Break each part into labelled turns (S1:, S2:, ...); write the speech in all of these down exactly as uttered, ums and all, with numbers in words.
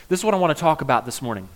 S1: This is what I want to talk about this morning.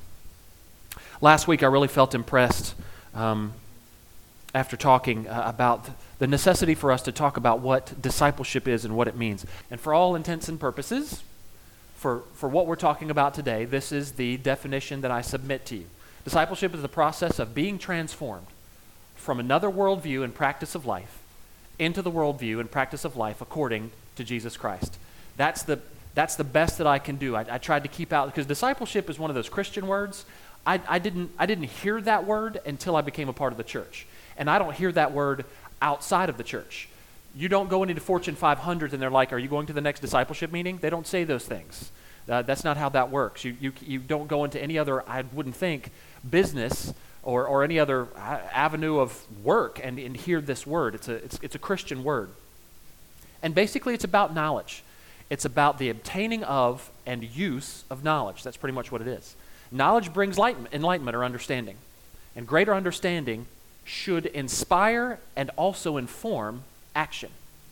S1: Last week I really felt impressed um, after talking uh, about the necessity for us to talk about what discipleship is and what it means. And for all intents and purposes, for, for what we're talking about today, this is the definition that I submit to you. Discipleship is the process of being transformed from another worldview and practice of life into the worldview and practice of life according to Jesus Christ. That's the that's the best that I can do. I, I tried to keep out, because discipleship is one of those Christian words. I, I didn't I didn't hear that word until I became a part of the church. And I don't hear that word outside of the church. You don't go into the Fortune five hundred and they're like, are you going to the next discipleship meeting? They don't say those things. Uh, that's not how that works. You, you you don't go into any other, I wouldn't think, business or, or any other avenue of work and, and hear this word. It's a it's it's a Christian word. And basically it's about knowledge. It's about the obtaining of and use of knowledge. That's pretty much what it is. Knowledge brings light, enlightenment or understanding. And greater understanding should inspire and also inform action.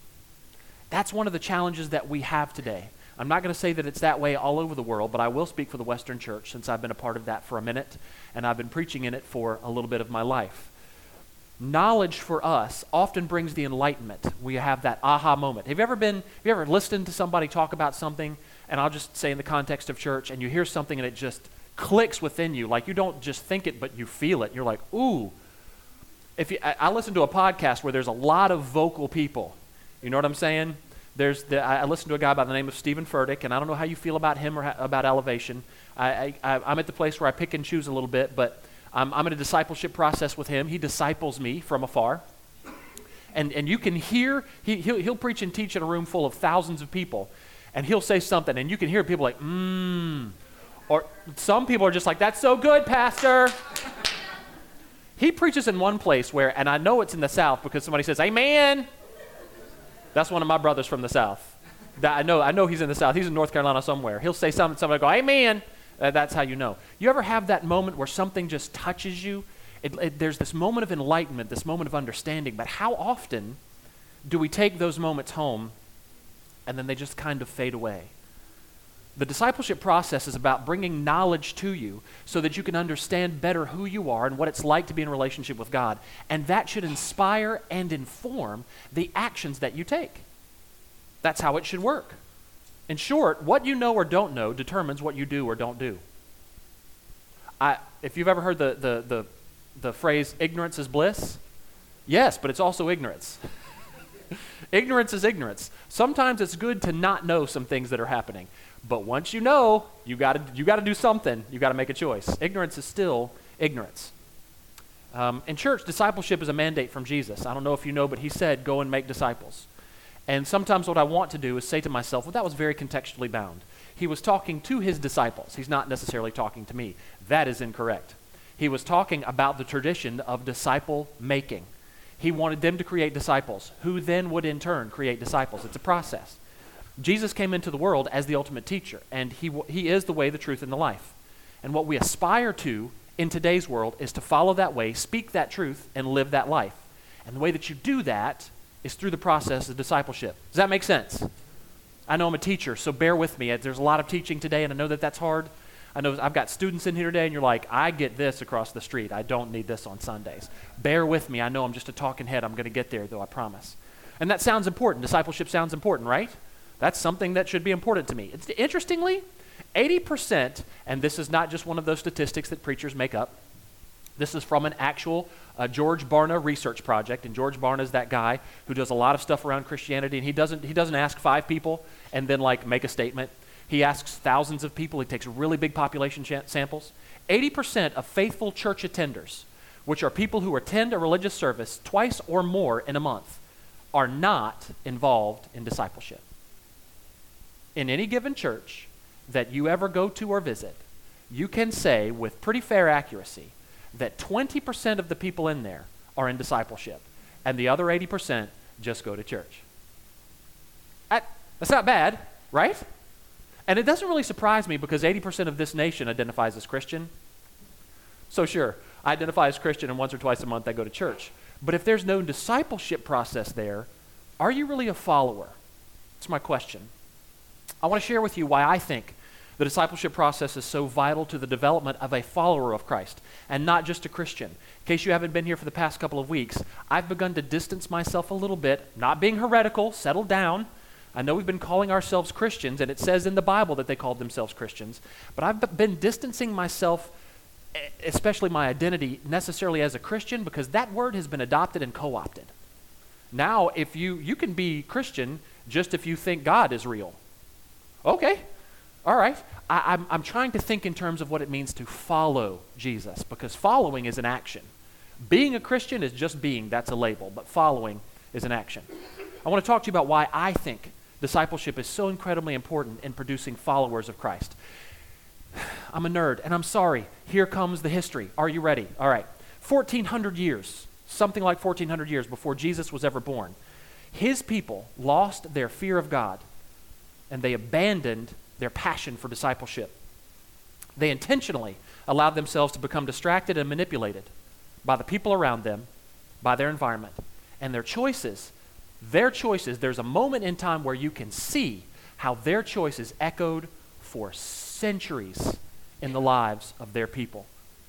S1: That's one of the challenges that we have today. I'm not going to say that it's that way all over the world, but I will speak for the Western Church since I've been a part of that for a minute, and I've been preaching in it for a little bit of my life. Knowledge for us often brings the enlightenment. We have that aha moment. Have you ever been, have you ever listened to somebody talk about something, and I'll just say in the context of church, and you hear something and it just clicks within you, like you don't just think it, but you feel it. You're like, ooh. If you, I, I listen to a podcast where there's a lot of vocal people. You know what I'm saying? There's the, I, I listened to a guy by the name of Stephen Furtick, and I don't know how you feel about him or ha- about Elevation. I, I, I'm at the place where I pick and choose a little bit, but I'm, I'm in a discipleship process with him. He disciples me from afar. And and you can hear, he, he'll, he'll preach and teach in a room full of thousands of people, and he'll say something, and you can hear people like, mmm. Or some people are just like, that's so good, Pastor. He preaches in one place where, and I know it's in the South because somebody says, amen. That's one of my brothers from the South. That I know I know he's in the South. He's in North Carolina somewhere. He'll say something, somebody go, amen. Uh, that's how you know. You ever have that moment where something just touches you? It, it, there's this moment of enlightenment, this moment of understanding, but how often do we take those moments home and then they just kind of fade away? The discipleship process is about bringing knowledge to you so that you can understand better who you are and what it's like to be in a relationship with God. And that should inspire and inform the actions that you take. That's how it should work. In short, what you know or don't know determines what you do or don't do. I, if you've ever heard the, the, the, the phrase, ignorance is bliss, yes, but it's also ignorance. Ignorance is ignorance. Sometimes it's good to not know some things that are happening. But once you know, you got to you got to do something. You got to make a choice. Ignorance is still ignorance. Um, in church, discipleship is a mandate from Jesus. I don't know if you know, but he said, go and make disciples. And sometimes what I want to do is say to myself, well, that was very contextually bound. He was talking to his disciples. He's not necessarily talking to me. That is incorrect. He was talking about the tradition of disciple making. He wanted them to create disciples, who then would in turn create disciples. It's a process. Jesus came into the world as the ultimate teacher, and he he is the way, the truth, and the life. And what we aspire to in today's world is to follow that way, speak that truth, and live that life. And the way that you do that is through the process of discipleship. Does that make sense? I know I'm a teacher, so bear with me. There's a lot of teaching today, and I know that that's hard. I know I've got students in here today, and you're like, I get this across the street. I don't need this on Sundays. Bear with me. I know I'm just a talking head. I'm going to get there, though, I promise. And that sounds important. Discipleship sounds important, right? That's something that should be important to me. It's, interestingly, eighty percent, and this is not just one of those statistics that preachers make up. This is from an actual uh, George Barna research project, and George Barna is that guy who does a lot of stuff around Christianity, and he doesn't he doesn't ask five people and then like make a statement. He asks thousands of people. He takes really big population ch- samples. eighty percent of faithful church attenders, which are people who attend a religious service twice or more in a month, are not involved in discipleship. In any given church that you ever go to or visit, you can say with pretty fair accuracy that twenty percent of the people in there are in discipleship, and the other eighty percent just go to church. That, that's not bad, right? And it doesn't really surprise me because eighty percent of this nation identifies as Christian. So sure, I identify as Christian, and once or twice a month I go to church. But if there's no discipleship process there, are you really a follower? That's my question. I want to share with you why I think The discipleship process is so vital to the development of a follower of Christ and not just a Christian. In case you haven't been here for the past couple of weeks, I've begun to distance myself a little bit, not being heretical, settle down. I know we've been calling ourselves Christians, and it says in the Bible that they called themselves Christians, but I've been distancing myself, especially my identity, necessarily as a Christian, because that word has been adopted and co-opted. Now, if you, you can be Christian just if you think God is real. Okay, all right. I, I'm, I'm trying to think in terms of what it means to follow Jesus, because following is an action. Being a Christian is just being, that's a label, but following is an action. I want to talk to you about why I think discipleship is so incredibly important in producing followers of Christ. I'm a nerd, and I'm sorry. Here comes the history. Are you ready? All right. fourteen hundred years, something like fourteen hundred years before Jesus was ever born, his people lost their fear of God, and they abandoned their passion for discipleship. They intentionally allowed themselves to become distracted and manipulated by the people around them, by their environment, and their choices. Their choices, there's a moment in time where you can see how their choices echoed for centuries in the lives of their people.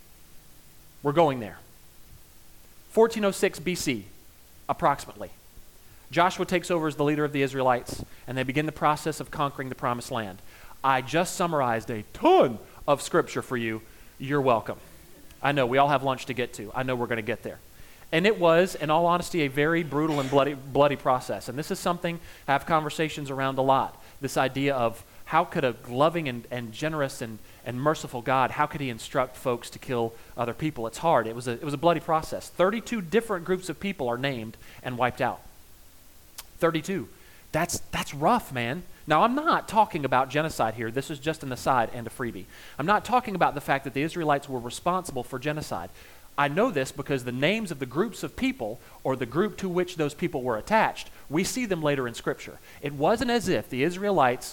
S1: We're going there. fourteen oh six B C, approximately. Joshua takes over as the leader of the Israelites, and they begin the process of conquering the Promised Land. I just summarized a ton of scripture for you. You're welcome. I know, we all have lunch to get to. I know we're going to get there. And it was, in all honesty, a very brutal and bloody, bloody process. And this is something I have conversations around a lot. This idea of how could a loving and, and generous and, and merciful God, how could he instruct folks to kill other people? It's hard. It was a, it was a bloody process. thirty-two different groups of people are named and wiped out. thirty-two. That's, that's rough, man. Now, I'm not talking about genocide here. This is just an aside and a freebie. I'm not talking about the fact that the Israelites were responsible for genocide. I know this because the names of the groups of people, or the group to which those people were attached, we see them later in Scripture. It wasn't as if the Israelites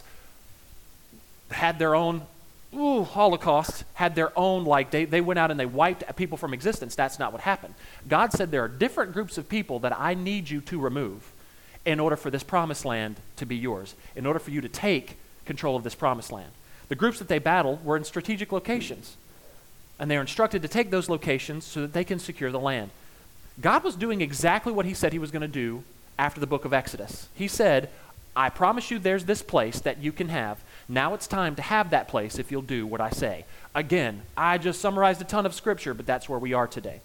S1: had their own ooh, Holocaust, had their own, like they, they went out and they wiped people from existence. That's not what happened. God said there are different groups of people that I need you to remove in order for this promised land to be yours, in order for you to take control of this promised land. The groups that they battled were in strategic locations, and they are instructed to take those locations so that they can secure the land. God was doing exactly what he said he was going to do after the book of Exodus. He said, I promise you there's this place that you can have. Now it's time to have that place if you'll do what I say. Again, I just summarized a ton of scripture, but that's where we are today.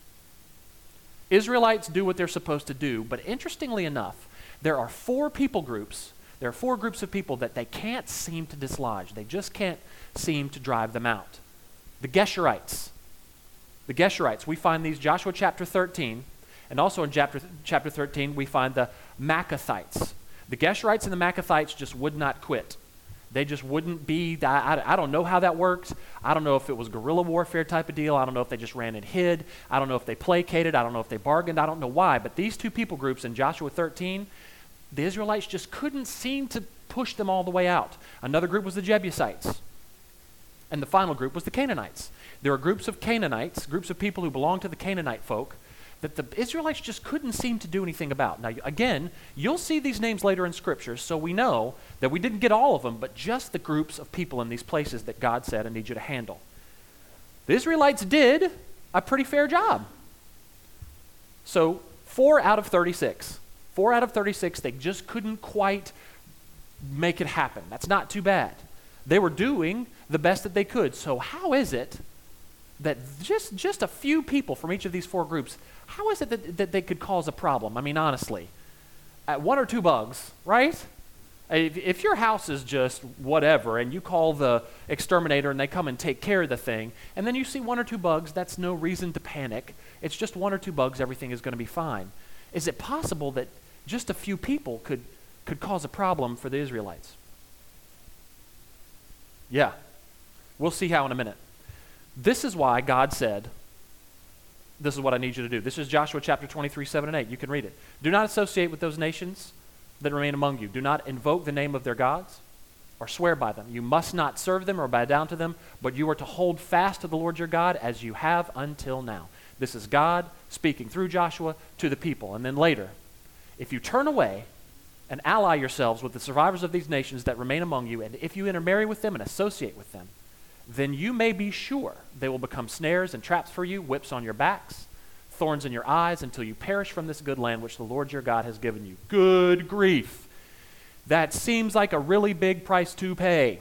S1: Israelites do what they're supposed to do, but interestingly enough, there are four people groups, there are four groups of people that they can't seem to dislodge. They just can't seem to drive them out. The Geshurites. The Geshurites, we find these Joshua chapter thirteen, and also in chapter, chapter thirteen we find the Maccathites. The Geshurites and the Maccathites just would not quit. They just wouldn't be, I, I, I don't know how that worked. I don't know if it was guerrilla warfare type of deal. I don't know if they just ran and hid. I don't know if they placated. I don't know if they bargained. I don't know why. But these two people groups in Joshua thirteen, the Israelites just couldn't seem to push them all the way out. Another group was the Jebusites. And the final group was the Canaanites. There are groups of Canaanites, groups of people who belong to the Canaanite folk, that the Israelites just couldn't seem to do anything about. Now, again, you'll see these names later in Scripture, so we know that we didn't get all of them, but just the groups of people in these places that God said, I need you to handle. The Israelites did a pretty fair job. So, four out of thirty-six. Four out of thirty-six, they just couldn't quite make it happen. That's not too bad. They were doing the best that they could. So how is it that just, just a few people from each of these four groups, how is it that, that they could cause a problem? I mean, honestly, uh, one or two bugs, right? If, if your house is just whatever and you call the exterminator and they come and take care of the thing, and then you see one or two bugs, that's no reason to panic. It's just one or two bugs, everything is going to be fine. Is it possible that just a few people could, could cause a problem for the Israelites? Yeah. We'll see how in a minute. This is why God said, this is what I need you to do. This is Joshua chapter twenty-three, seven and eight. You can read it. Do not associate with those nations that remain among you. Do not invoke the name of their gods or swear by them. You must not serve them or bow down to them, but you are to hold fast to the Lord your God as you have until now. This is God speaking through Joshua to the people. And then later, if you turn away and ally yourselves with the survivors of these nations that remain among you, and if you intermarry with them and associate with them, then you may be sure they will become snares and traps for you, whips on your backs, thorns in your eyes, until you perish from this good land which the Lord your God has given you. Good grief. That seems like a really big price to pay.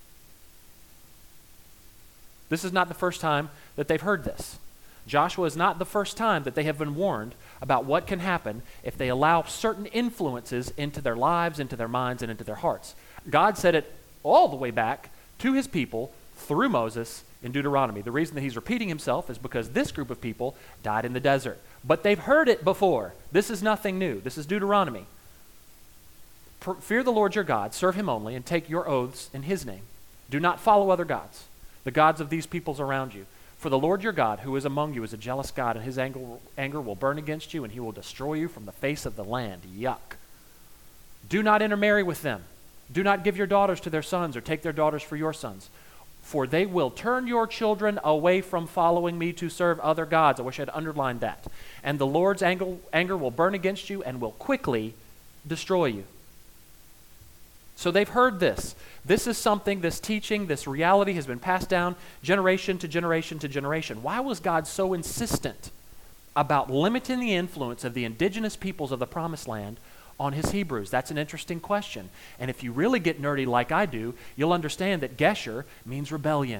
S1: This is not the first time that they've heard this. Joshua is not the first time that they have been warned about what can happen if they allow certain influences into their lives, into their minds, and into their hearts. God said it all the way back to his people through Moses in Deuteronomy. The reason that he's repeating himself is because this group of people died in the desert. But they've heard it before. This is nothing new. This is Deuteronomy. Fear the Lord your God, serve him only, and take your oaths in his name. Do not follow other gods, the gods of these peoples around you. For the Lord your God, who is among you, is a jealous God, and his anger, anger will burn against you, and he will destroy you from the face of the land. Yuck. Do not intermarry with them. Do not give your daughters to their sons, or take their daughters for your sons. For they will turn your children away from following me to serve other gods. I wish I'd underlined that. And the Lord's anger, anger will burn against you and will quickly destroy you. So they've heard this. This is something, this teaching, this reality has been passed down generation to generation to generation. Why was God so insistent about limiting the influence of the indigenous peoples of the Promised Land on his Hebrews? That's an interesting question. And if you really get nerdy like I do, you'll understand that Gesher means rebellion.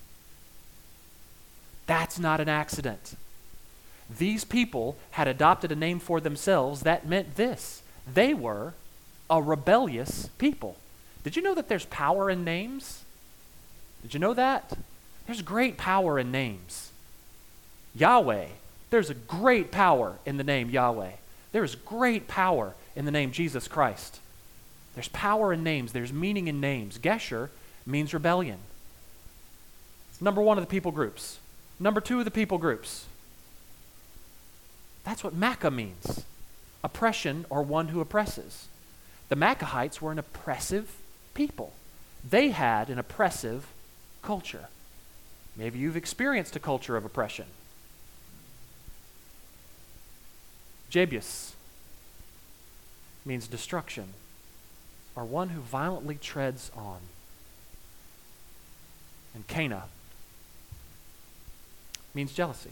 S1: That's not an accident. These people had adopted a name for themselves that meant this. They were a rebellious people. Did you know that there's power in names? Did you know that? There's great power in names. Yahweh, there's a great power in the name Yahweh. There's great power in the name Jesus Christ. There's power in names. There's meaning in names. Gesher means rebellion. Number one of the people groups. Number two of the people groups. That's what Makkah means. Oppression, or one who oppresses. The Maccahites were an oppressive people. They had an oppressive culture. Maybe you've experienced a culture of oppression. Jebus means destruction, or one who violently treads on. And Cana means jealousy.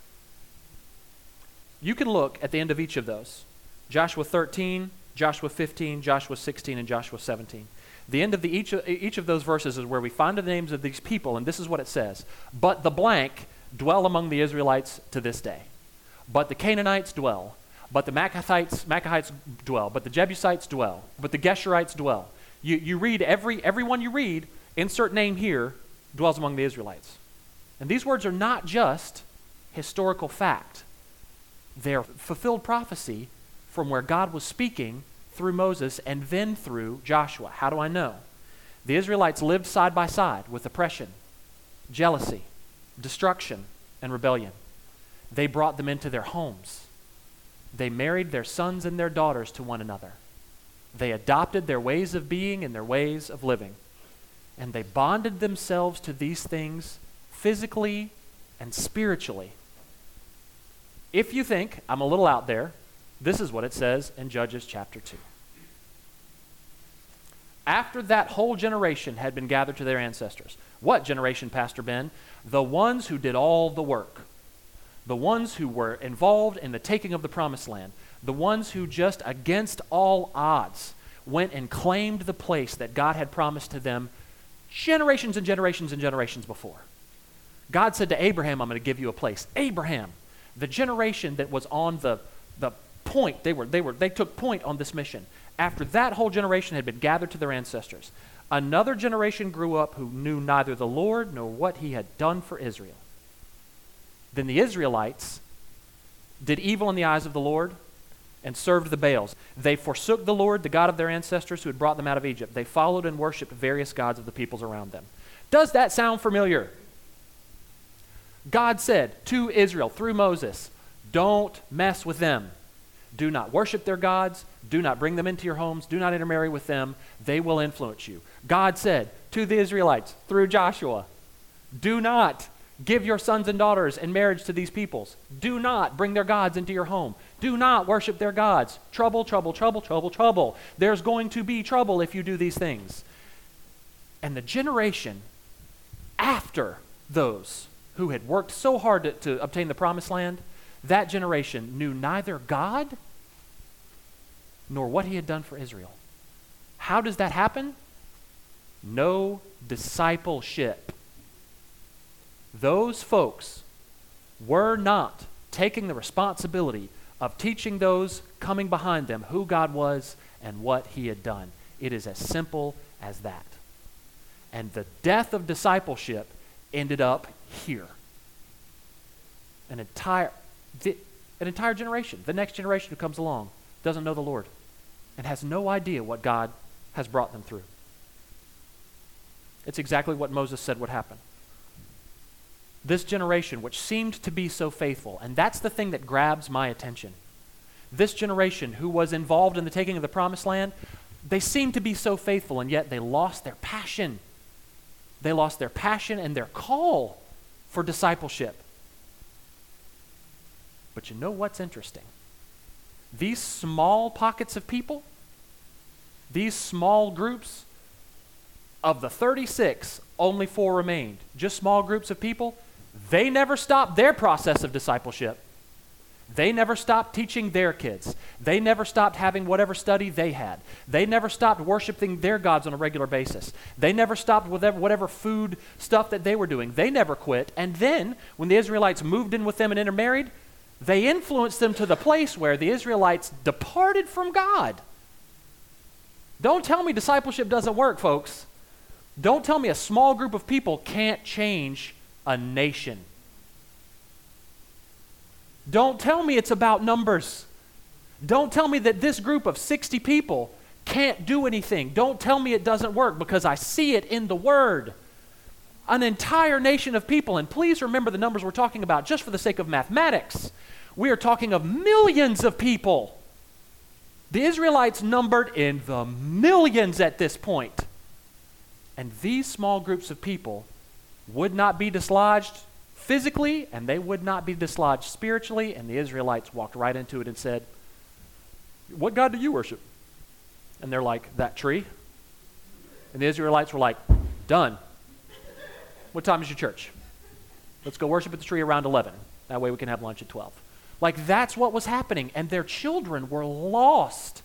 S1: You can look at the end of each of those. Joshua thirteen, Joshua fifteen, Joshua sixteen, and Joshua seventeen. The end of the, each, of, each of those verses is where we find the names of these people, and this is what it says. But the blank dwell among the Israelites to this day. But the Canaanites dwell. But the Maccahites, Maccahites dwell. But the Jebusites dwell. But the Geshurites dwell. You, you read, every everyone you read, insert name here, dwells among the Israelites. And these words are not just historical fact. They're fulfilled prophecy from where God was speaking through Moses and then through Joshua. How do I know? The Israelites lived side by side with oppression, jealousy, destruction, and rebellion. They brought them into their homes. They married their sons and their daughters to one another. They adopted their ways of being and their ways of living. And they bonded themselves to these things physically and spiritually. If you think I'm a little out there, this is what it says in Judges chapter two. After that whole generation had been gathered to their ancestors. What generation, Pastor Ben? The ones who did all the work. The ones who were involved in the taking of the promised land. The ones who just against all odds went and claimed the place that God had promised to them generations and generations and generations before. God said to Abraham, I'm going to give you a place. Abraham, the generation that was on the, the point, they were, they were, they took point on this mission. After that whole generation had been gathered to their ancestors, another generation grew up who knew neither the Lord nor what he had done for Israel. Then the Israelites did evil in the eyes of the Lord and served the Baals. They forsook the Lord, the God of their ancestors who had brought them out of Egypt. They followed and worshiped various gods of the peoples around them. Does that sound familiar? God said to Israel through Moses, don't mess with them. Do not worship their gods. Do not bring them into your homes. Do not intermarry with them. They will influence you. God said to the Israelites through Joshua, do not Give your sons and daughters in marriage to these peoples. Do not bring their gods into your home. Do not worship their gods. Trouble, trouble, trouble, trouble, trouble. There's going to be trouble if you do these things. And the generation after those who had worked so hard to, to obtain the promised land, that generation knew neither God nor what he had done for Israel. How does that happen? No discipleship. Those folks were not taking the responsibility of teaching those coming behind them who God was and what he had done. It is as simple as that. And the death of discipleship ended up here. An entire, the, an entire generation, the next generation who comes along, doesn't know the Lord and has no idea what God has brought them through. It's exactly what Moses said would happen. This generation, which seemed to be so faithful, and that's the thing that grabs my attention. This generation who was involved in the taking of the promised land, they seemed to be so faithful, and yet they lost their passion. They lost their passion and their call for discipleship. But you know what's interesting? These small pockets of people, these small groups, of the thirty-six, only four remained. Just small groups of people. They never stopped their process of discipleship. They never stopped teaching their kids. They never stopped having whatever study they had. They never stopped worshiping their gods on a regular basis. They never stopped with whatever food stuff that they were doing. They never quit. And then, when the Israelites moved in with them and intermarried, they influenced them to the place where the Israelites departed from God. Don't tell me discipleship doesn't work, folks. Don't tell me a small group of people can't change a nation. Don't tell me it's about numbers. Don't tell me that this group of sixty people can't do anything. Don't tell me it doesn't work, because I see it in the Word. An entire nation of people, and please remember the numbers we're talking about just for the sake of mathematics. We are talking of millions of people. The Israelites numbered in the millions at this point. And these small groups of people would not be dislodged physically, and they would not be dislodged spiritually, and the Israelites walked right into it and said, "What God do you worship?" And they're like, "That tree." And the Israelites were like, "Done. What time is your church? Let's go worship at the tree around eleven. That way we can have lunch at twelve. Like, that's what was happening, and their children were lost.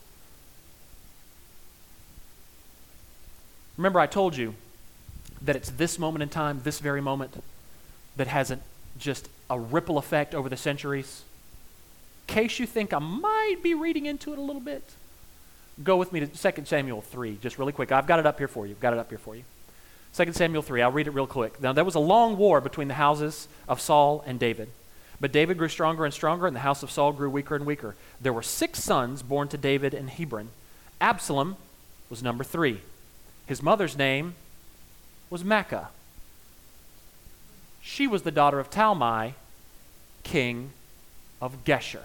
S1: Remember, I told you that it's this moment in time, this very moment, that has a, just a ripple effect over the centuries. In case you think I might be reading into it a little bit, go with me to Second Samuel three, just really quick. I've got it up here for you. I've got it up here for you. Second Samuel three, I'll read it real quick. Now, there was a long war between the houses of Saul and David. But David grew stronger and stronger, and the house of Saul grew weaker and weaker. There were six sons born to David in Hebron. Absalom was number three. His mother's name was Maacah. She was the daughter of Talmai, king of Geshur.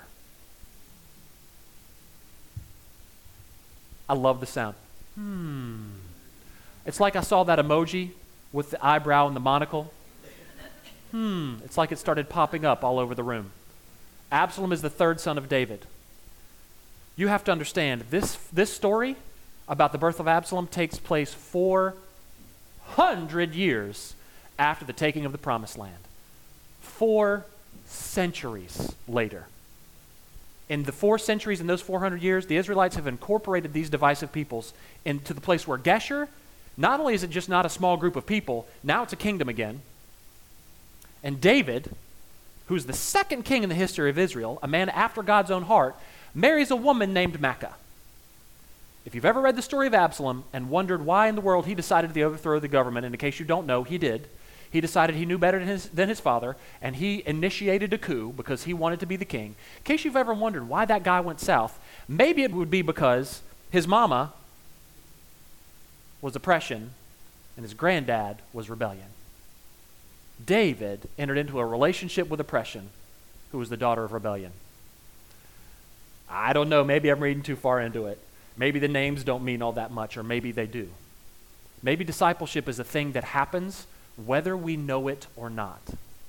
S1: I love the sound. Hmm. It's like I saw that emoji with the eyebrow and the monocle. Hmm. It's like it started popping up all over the room. Absalom is the third son of David. You have to understand, this, this story about the birth of Absalom takes place four hundred years after the taking of the promised land. Four centuries later. In the four centuries, in those four hundred years, the Israelites have incorporated these divisive peoples into the place where Geshur, not only is it just not a small group of people, now it's a kingdom again. And David, who's the second king in the history of Israel, a man after God's own heart, marries a woman named Maacah. If you've ever read the story of Absalom and wondered why in the world he decided to overthrow the government, and in case you don't know, he did. He decided he knew better than his, than his father, and he initiated a coup because he wanted to be the king. In case you've ever wondered why that guy went south, maybe it would be because his mama was oppression and his granddad was rebellion. David entered into a relationship with oppression, who was the daughter of rebellion. I don't know, maybe I'm reading too far into it. Maybe the names don't mean all that much, or maybe they do. Maybe discipleship is a thing that happens whether we know it or not.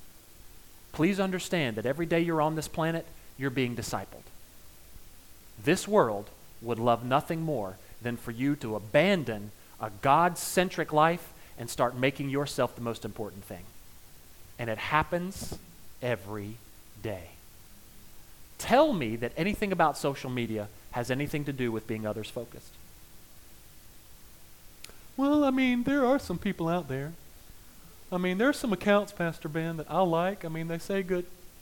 S1: please understand that every day you're on this planet, you're being discipled. This world would love nothing more than for you to abandon a God-centric life and start making yourself the most important thing. And it happens every day. Tell me that anything about social media has anything to do with being others focused. Well, I mean, there are some people out there. I mean, there are some accounts, Pastor Ben, that I like. I mean, they say good.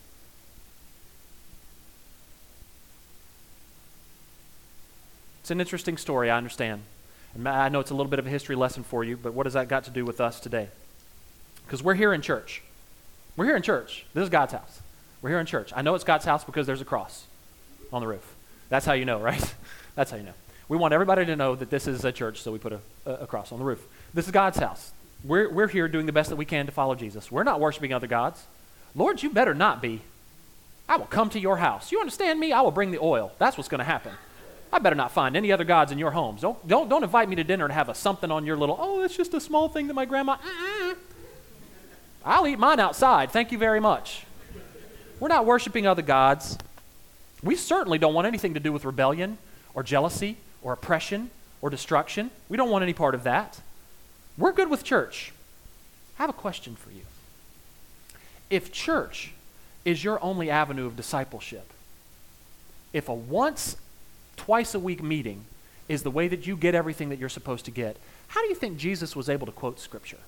S1: It's an interesting story, I understand. And I know it's a little bit of a history lesson for you, but what has that got to do with us today? Because we're here in church. We're here in church. This is God's house. We're here in church. I know it's God's house because there's a cross on the roof. That's how you know, right? That's how you know. We want everybody to know that this is a church, so we put a, a, a cross on the roof. This is God's house. We're, we're here doing the best that we can to follow Jesus. We're not worshiping other gods. Lord, you better not be. I will come to your house. You understand me? I will bring the oil. That's what's going to happen. I better not find any other gods in your homes. Don't, don't, don't invite me to dinner and have a something on your little, oh, it's just a small thing that my grandma, mm-mm. I'll eat mine outside. Thank you very much. We're not worshiping other gods. We certainly don't want anything to do with rebellion or jealousy or oppression or destruction. We don't want any part of that. We're good with church. I have a question for you. If church is your only avenue of discipleship, if a once, twice a week meeting is the way that you get everything that you're supposed to get, how do you think Jesus was able to quote Scripture?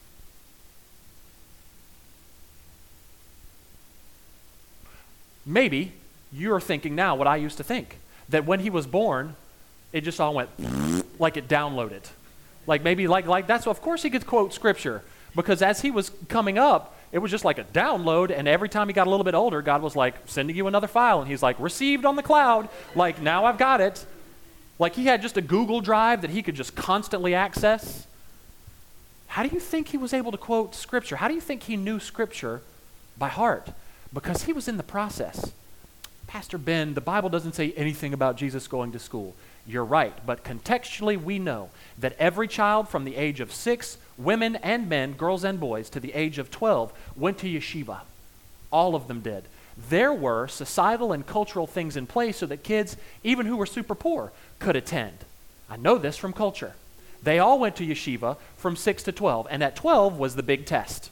S1: Maybe you're thinking now what I used to think, that when he was born, it just all went like it downloaded. Like maybe like like that's, of course he could quote Scripture, because as he was coming up, it was just like a download, and every time he got a little bit older, God was like sending you another file, and he's like, received on the cloud, like now I've got it. Like he had just a Google Drive that he could just constantly access. How do you think he was able to quote Scripture? How do you think he knew Scripture by heart? Because he was in the process. Pastor Ben, the Bible doesn't say anything about Jesus going to school. You're right, but contextually we know that every child from the age of six, women and men, girls and boys, to the age of twelve, went to yeshiva. All of them did. There were societal and cultural things in place so that kids, even who were super poor, could attend. I know this from culture. They all went to yeshiva from six to twelve, and at twelve was the big test.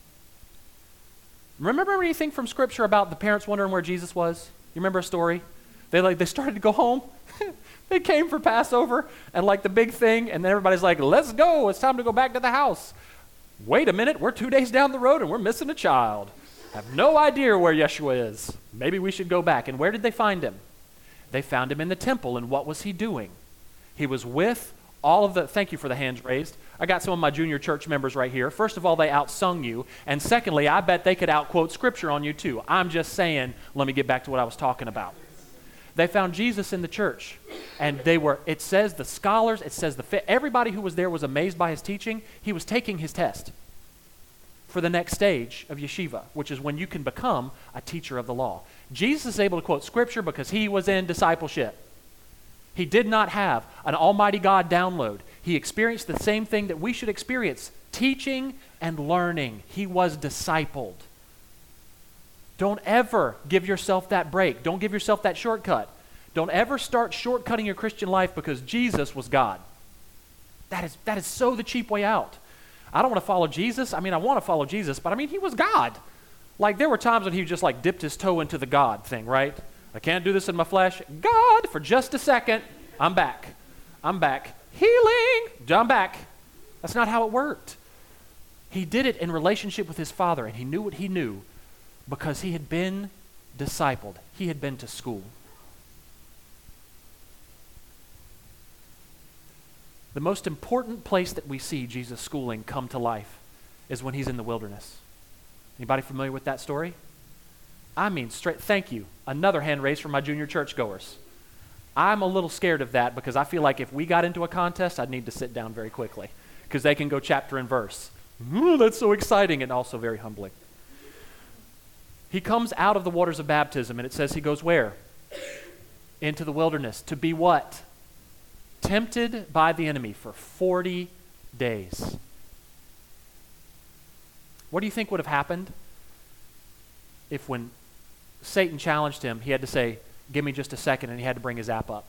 S1: Remember anything from Scripture about the parents wondering where Jesus was? You remember a story? They like they started to go home. They came for Passover and like the big thing, and then everybody's like, let's go. It's time to go back to the house. Wait a minute. We're two days down the road and we're missing a child. Have no idea where Yeshua is. Maybe we should go back. And where did they find him? They found him in the temple, and what was he doing? He was with all of the, thank you for the hands raised. I got some of my junior church members right here. First of all, they outsung you. And secondly, I bet they could outquote Scripture on you too. I'm just saying, let me get back to what I was talking about. They found Jesus in the church. And they were, it says the scholars, it says the, everybody who was there was amazed by his teaching. He was taking his test for the next stage of yeshiva, which is when you can become a teacher of the law. Jesus is able to quote Scripture because he was in discipleship. He did not have an almighty God download. He experienced the same thing that we should experience, teaching and learning. He was discipled. Don't ever give yourself that break. Don't give yourself that shortcut. Don't ever start shortcutting your Christian life because Jesus was God. That is, that is so the cheap way out. I don't want to follow Jesus. I mean, I want to follow Jesus, but I mean, he was God. Like there were times when he just like dipped his toe into the God thing, right? I can't do this in my flesh. God, for just a second, I'm back. I'm back. Healing, I'm back. That's not how it worked. He did it in relationship with his Father, and he knew what he knew because he had been discipled. He had been to school. The most important place that we see Jesus' schooling come to life is when he's in the wilderness. Anybody familiar with that story? I mean, straight, thank you. Another hand raised from my junior churchgoers. I'm a little scared of that because I feel like if we got into a contest, I'd need to sit down very quickly because they can go chapter and verse. Ooh, that's so exciting and also very humbling. He comes out of the waters of baptism, and it says he goes where? Into the wilderness to be what? Tempted by the enemy for forty days. What do you think would have happened if when Satan challenged him, he had to say, give me just a second, and he had to bring his app up?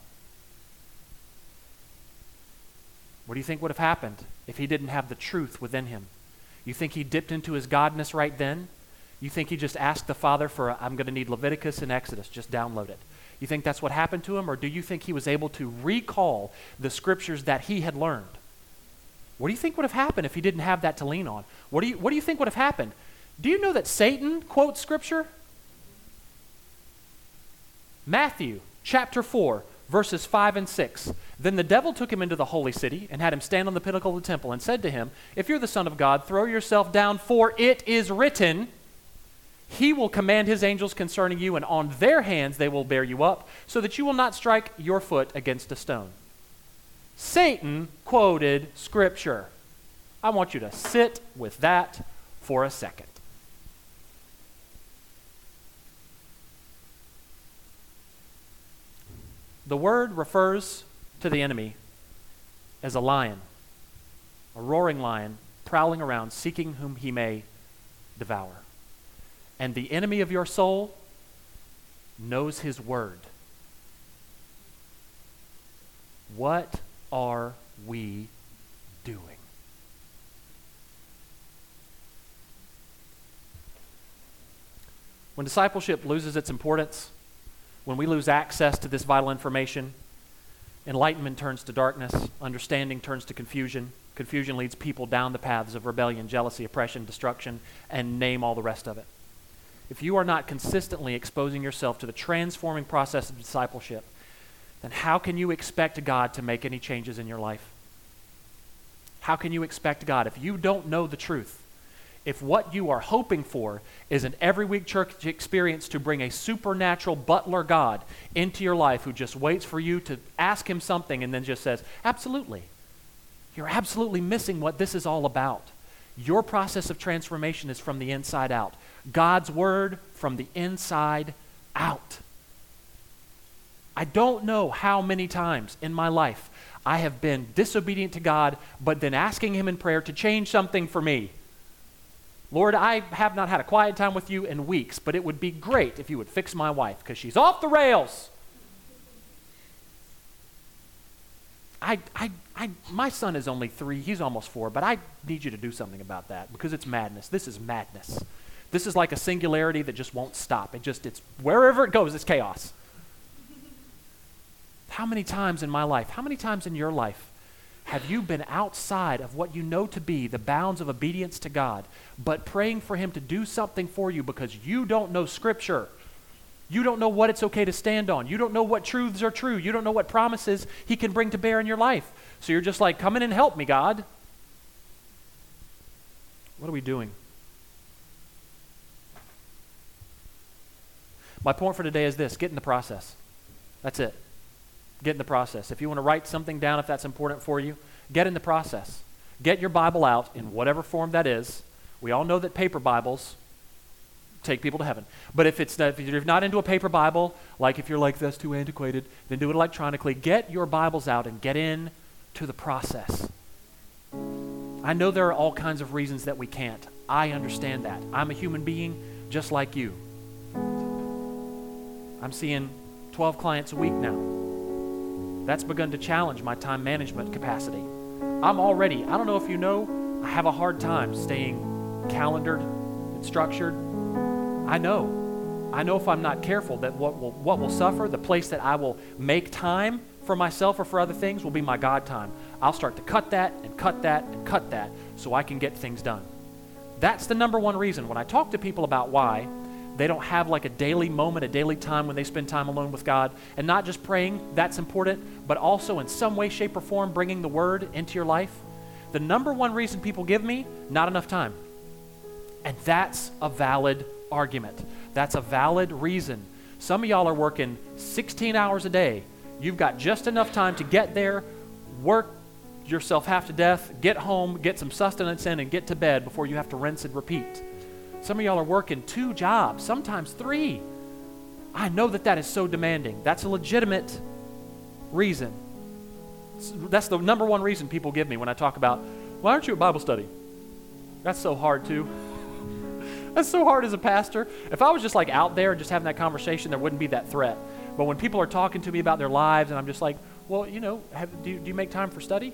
S1: What do you think would have happened if he didn't have the truth within him? You think he dipped into his godness right then? You think he just asked the Father for, a, I'm going to need Leviticus and Exodus, just download it? You think that's what happened to him, or do you think he was able to recall the scriptures that he had learned? What do you think would have happened if he didn't have that to lean on? What do you, what do you think would have happened? Do you know that Satan quotes scripture? Matthew chapter four, verses five and six. Then the devil took him into the holy city and had him stand on the pinnacle of the temple and said to him, if you're the Son of God, throw yourself down, for it is written, he will command his angels concerning you, and on their hands they will bear you up, so that you will not strike your foot against a stone. Satan quoted scripture. I want you to sit with that for a second. The word refers to the enemy as a lion, a roaring lion, prowling around, seeking whom he may devour. And the enemy of your soul knows his word. What are we doing? When discipleship loses its importance, when we lose access to this vital information, enlightenment turns to darkness, understanding turns to confusion. Confusion leads people down the paths of rebellion, jealousy, oppression, destruction, and name all the rest of it. If you are not consistently exposing yourself to the transforming process of discipleship, then how can you expect God to make any changes in your life? How can you expect God if you don't know the truth? If what you are hoping for is an every week church experience to bring a supernatural butler God into your life who just waits for you to ask him something and then just says, absolutely, you're absolutely missing what this is all about. Your process of transformation is from the inside out. God's word from the inside out. I don't know how many times in my life I have been disobedient to God, but then asking him in prayer to change something for me. Lord, I have not had a quiet time with you in weeks, but it would be great if you would fix my wife because she's off the rails. I, I, I, my son is only three, he's almost four, but I need you to do something about that because it's madness. This is madness. This is like a singularity that just won't stop. It just, it's, wherever it goes, it's chaos. How many times in my life, how many times in your life have you been outside of what you know to be the bounds of obedience to God, but praying for him to do something for you because you don't know Scripture? You don't know what it's okay to stand on. You don't know what truths are true. You don't know what promises he can bring to bear in your life. So you're just like, come in and help me, God. What are we doing? My point for today is this: get in the process. That's it. Get in the process. If you want to write something down, if that's important for you, get in the process. Get your Bible out in whatever form that is. We all know that paper Bibles take people to heaven. But if it's not, if you're not into a paper Bible, like if you're like, that's too antiquated, then do it electronically. Get your Bibles out and get in to the process. I know there are all kinds of reasons that we can't. I understand that. I'm a human being just like you. I'm seeing twelve clients a week now. That's begun to challenge my time management capacity. I'm already, I don't know if you know, I have a hard time staying calendared and structured. I know. I know if I'm not careful that what will, what will suffer, the place that I will make time for myself or for other things will be my God time. I'll start to cut that and cut that and cut that so I can get things done. That's the number one reason. When I talk to people about why they don't have like a daily moment, a daily time when they spend time alone with God, and not just praying, that's important, but also in some way, shape, or form bringing the Word into your life, the number one reason people give me, not enough time. And that's a valid argument. That's a valid reason. Some of y'all are working sixteen hours a day. You've got just enough time to get there, work yourself half to death, get home, get some sustenance in, and get to bed before you have to rinse and repeat. Some of y'all are working two jobs, sometimes three. I know that that is so demanding. That's a legitimate reason. That's the number one reason people give me when I talk about, why aren't you at Bible study? That's so hard too. That's so hard as a pastor. If I was just like out there just having that conversation, there wouldn't be that threat. But when people are talking to me about their lives and I'm just like, well, you know, have, do, you, do you make time for study?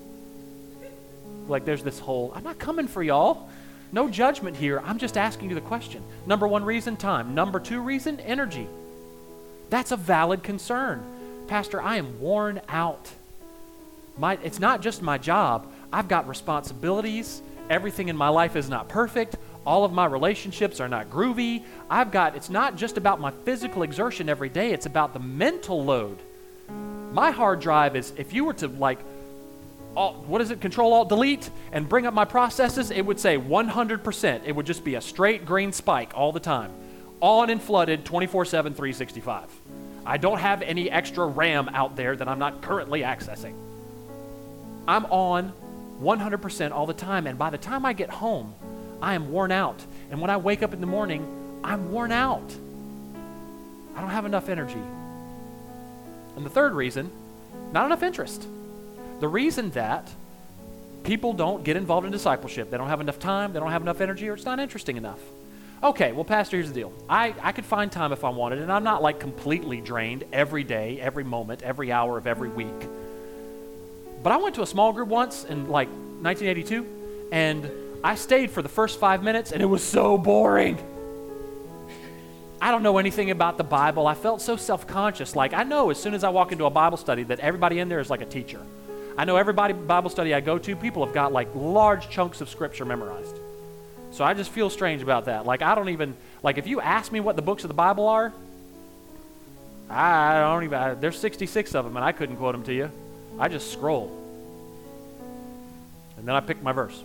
S1: Like there's this whole, I'm not coming for y'all. No judgment here. I'm just asking you the question. Number one reason, time. Number two reason, energy. That's a valid concern. Pastor, I am worn out. My, it's not just my job. I've got responsibilities. Everything in my life is not perfect. All of my relationships are not groovy. I've got, it's not just about my physical exertion every day. It's about the mental load. My hard drive is, if you were to like, Alt, what is it, Control Alt Delete, and bring up my processes, it would say one hundred percent. It would just be a straight green spike all the time. On and flooded twenty-four seven, three sixty-five. I don't have any extra RAM out there that I'm not currently accessing. I'm on one hundred percent all the time, and by the time I get home, I am worn out. And when I wake up in the morning, I'm worn out. I don't have enough energy. And the third reason, not enough interest. The reason that people don't get involved in discipleship, they don't have enough time, they don't have enough energy, or it's not interesting enough. Okay, well, Pastor, here's the deal. I, I could find time if I wanted, and I'm not like completely drained every day, every moment, every hour of every week. But I went to a small group once in like nineteen eighty-two, and I stayed for the first five minutes, and it was so boring. I don't know anything about the Bible. I felt so self-conscious. Like I know as soon as I walk into a Bible study that everybody in there is like a teacher. I know everybody Bible study I go to, people have got like large chunks of scripture memorized. So I just feel strange about that. Like I don't even, like if you ask me what the books of the Bible are, I don't even, I, there's sixty-six of them and I couldn't quote them to you. I just scroll. And then I pick my verse.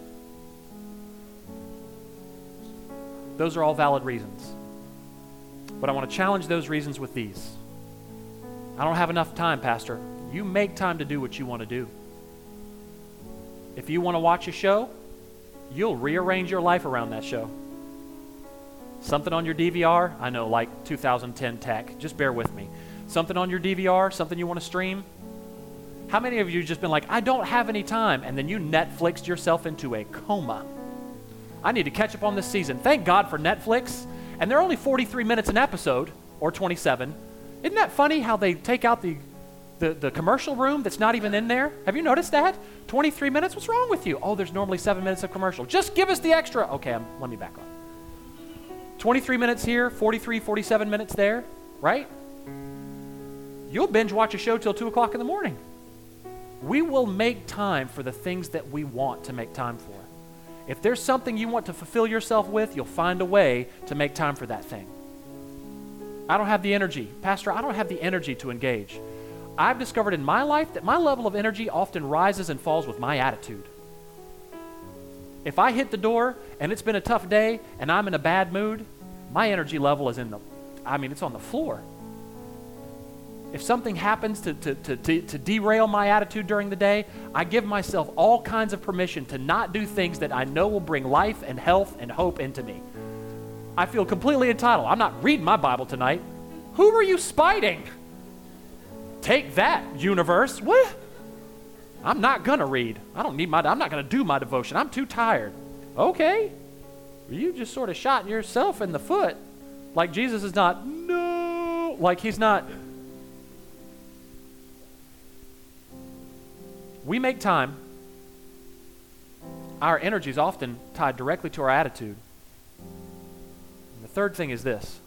S1: Those are all valid reasons. But I want to challenge those reasons with these. I don't have enough time, Pastor. You make time to do what you want to do. If you want to watch a show, you'll rearrange your life around that show. Something on your D V R, I know, like two thousand ten tech, just bear with me. Something on your D V R, something you want to stream. How many of you have just been like, I don't have any time, and then you Netflixed yourself into a coma? I need to catch up on this season. Thank God for Netflix. And they're only forty-three minutes an episode, or twenty-seven. Isn't that funny how they take out the The, the commercial room that's not even in there? Have you noticed that? twenty-three minutes? What's wrong with you? Oh, there's normally seven minutes of commercial. Just give us the extra. Okay, I'm, let me back up. twenty-three minutes here, forty-three, forty-seven minutes there, right? You'll binge watch a show till two o'clock in the morning. We will make time for the things that we want to make time for. If there's something you want to fulfill yourself with, you'll find a way to make time for that thing. I don't have the energy. Pastor, I don't have the energy to engage. I've discovered in my life that my level of energy often rises and falls with my attitude. If I hit the door and it's been a tough day and I'm in a bad mood, my energy level is in the, I mean, it's on the floor. If something happens to, to, to, to, to derail my attitude during the day, I give myself all kinds of permission to not do things that I know will bring life and health and hope into me. I feel completely entitled. I'm not reading my Bible tonight. Who are you spiting? Take that, universe. What? I'm not going to read. I don't need my, I'm not going to do my devotion. I'm too tired. Okay. You just sort of shot yourself in the foot. Like Jesus is not, no. Like he's not. We make time. Our energy is often tied directly to our attitude. And the third thing is this.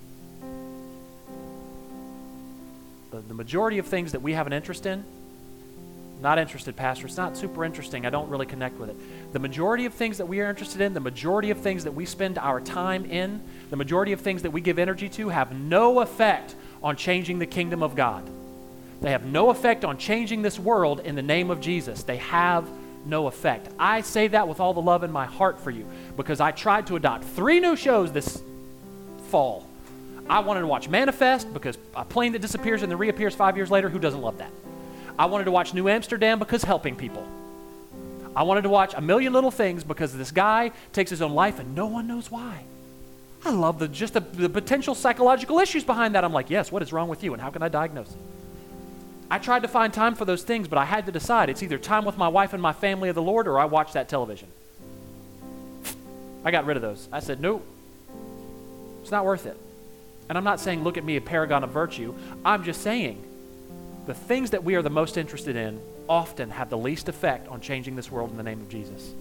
S1: The, the majority of things that we have an interest in, not interested, Pastor. It's not super interesting. I don't really connect with it. The majority of things that we are interested in, the majority of things that we spend our time in, the majority of things that we give energy to have no effect on changing the kingdom of God. They have no effect on changing this world in the name of Jesus. They have no effect. I say that with all the love in my heart for you because I tried to adopt three new shows this fall. I wanted to watch Manifest because a plane that disappears and then reappears five years later, who doesn't love that? I wanted to watch New Amsterdam because helping people. I wanted to watch A Million Little Things because this guy takes his own life and no one knows why. I love the just the, the potential psychological issues behind that. I'm like, yes, what is wrong with you and how can I diagnose it? I tried to find time for those things, but I had to decide. It's either time with my wife and my family of the Lord or I watch that television. I got rid of those. I said, nope. It's not worth it. And I'm not saying look at me, a paragon of virtue. I'm just saying the things that we are the most interested in often have the least effect on changing this world in the name of Jesus.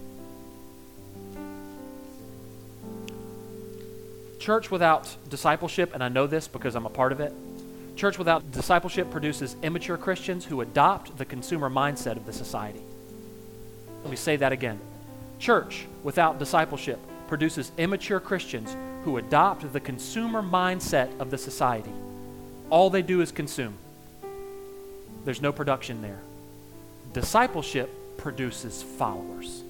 S1: Church without discipleship, and I know this because I'm a part of it, church without discipleship produces immature Christians who adopt the consumer mindset of the society. Let me say that again. Church without discipleship produces immature Christians who adopt the consumer mindset of the society. All they do is consume. There's no production there. Discipleship produces followers.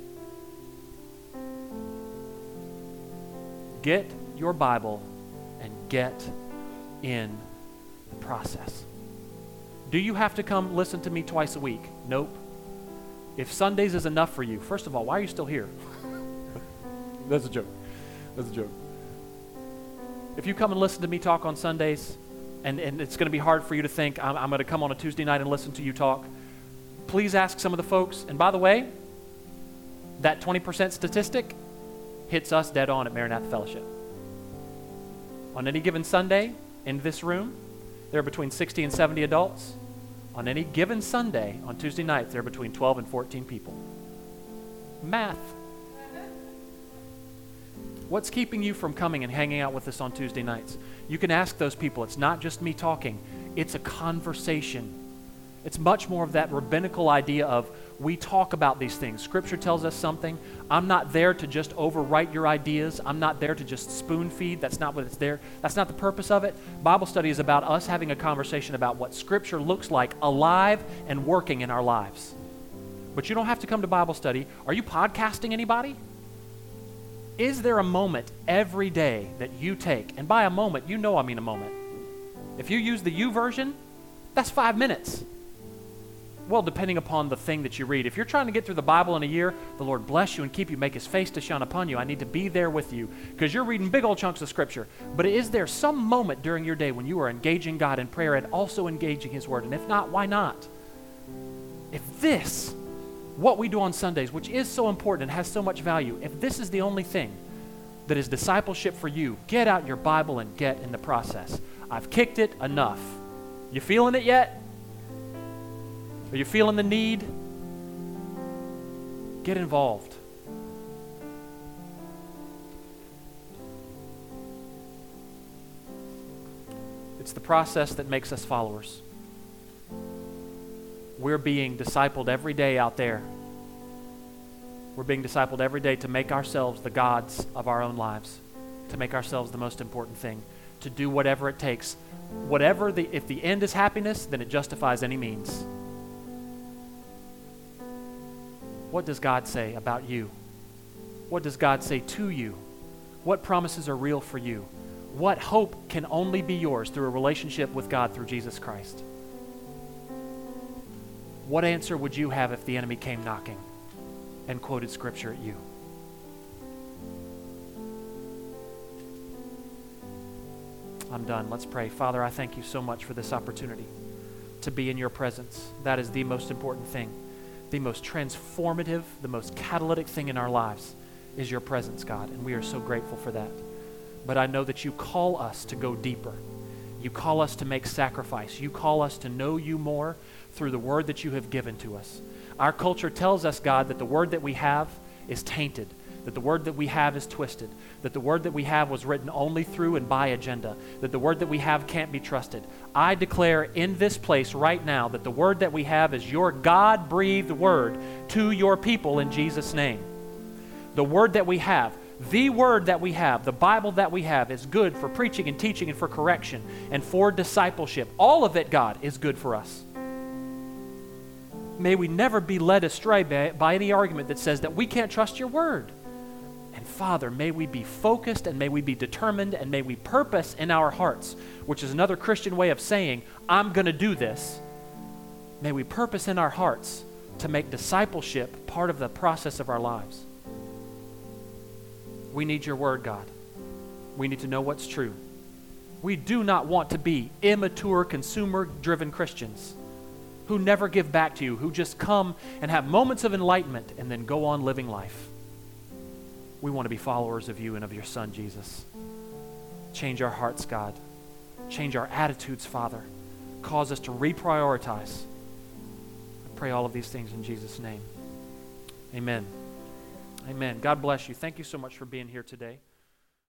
S1: Get your Bible and get in the process. Do you have to come listen to me twice a week? Nope. If Sundays is enough for you, first of all, why are you still here? That's a joke. That's a joke. If you come and listen to me talk on Sundays, and, and it's going to be hard for you to think, I'm, I'm going to come on a Tuesday night and listen to you talk, please ask some of the folks. And by the way, that twenty percent statistic hits us dead on at Maranatha Fellowship. On any given Sunday in this room, there are between sixty and seventy adults. On any given Sunday on Tuesday nights, there are between twelve and fourteen people. Math. What's keeping you from coming and hanging out with us on Tuesday nights? You can ask those people. It's not just me talking. It's a conversation. It's much more of that rabbinical idea of we talk about these things. Scripture tells us something. I'm not there to just overwrite your ideas. I'm not there to just spoon feed. That's not what it's there. That's not the purpose of it. Bible study is about us having a conversation about what Scripture looks like alive and working in our lives. But you don't have to come to Bible study. Are you podcasting anybody? Is there a moment every day that you take? And by a moment, you know I mean a moment. If you use the U version, that's five minutes. Well, depending upon the thing that you read. If you're trying to get through the Bible in a year, the Lord bless you and keep you, make his face to shine upon you. I need to be there with you because you're reading big old chunks of Scripture. But is there some moment during your day when you are engaging God in prayer and also engaging his word? And if not, why not? If this, what we do on Sundays, which is so important and has so much value, if this is the only thing that is discipleship for you, get out your Bible and get in the process. I've kicked it enough. You feeling it yet? Are you feeling the need? Get involved. It's the process that makes us followers. We're being discipled every day out there. We're being discipled every day to make ourselves the gods of our own lives, to make ourselves the most important thing, to do whatever it takes. Whatever the, if the end is happiness, then it justifies any means. What does God say about you? What does God say to you? What promises are real for you? What hope can only be yours through a relationship with God through Jesus Christ? What answer would you have if the enemy came knocking and quoted Scripture at you? I'm done. Let's pray. Father, I thank you so much for this opportunity to be in your presence. That is the most important thing. The most transformative, the most catalytic thing in our lives is your presence, God, and we are so grateful for that. But I know that you call us to go deeper. You call us to make sacrifice. You call us to know you more through the word that you have given to us. Our culture tells us, God, that the word that we have is tainted, that the word that we have is twisted, that the word that we have was written only through and by agenda, that the word that we have can't be trusted. I declare in this place right now that the word that we have is your God-breathed word to your people in Jesus' name. The word that we have, the word that we have, the Bible that we have is good for preaching and teaching and for correction and for discipleship. All of it, God, is good for us. May we never be led astray by, by any argument that says that we can't trust your word. And Father, may we be focused and may we be determined and may we purpose in our hearts, which is another Christian way of saying, I'm going to do this. May we purpose in our hearts to make discipleship part of the process of our lives. We need your word, God. We need to know what's true. We do not want to be immature, consumer-driven Christians who never give back to you, who just come and have moments of enlightenment and then go on living life. We want to be followers of you and of your Son, Jesus. Change our hearts, God. Change our attitudes, Father. Cause us to reprioritize. I pray all of these things in Jesus' name. Amen. Amen. God bless you. Thank you so much for being here today.